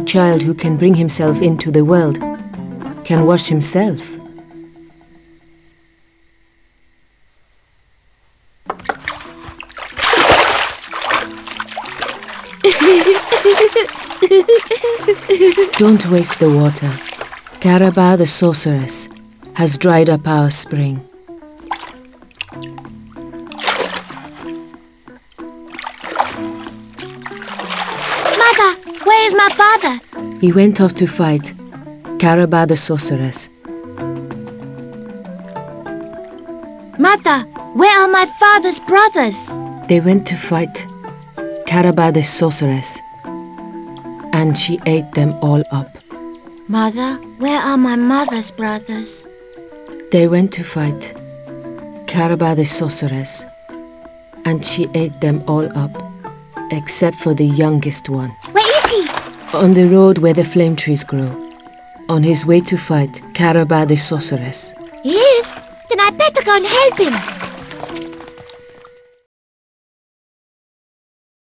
child who can bring himself into the world can wash himself. Don't waste the water. Caraba the sorceress has dried up our spring. Mother, where is my father? He went off to fight Caraba the sorceress. Mother, where are my father's brothers? They went to fight Caraba the sorceress, and she ate them all up. Mother, where are my mother's brothers? They went to fight Caraba the sorceress, and she ate them all up, except for the youngest one. Where is he? On the road where the flame trees grow, on his way to fight Caraba the sorceress. He is? Then I better go and help him.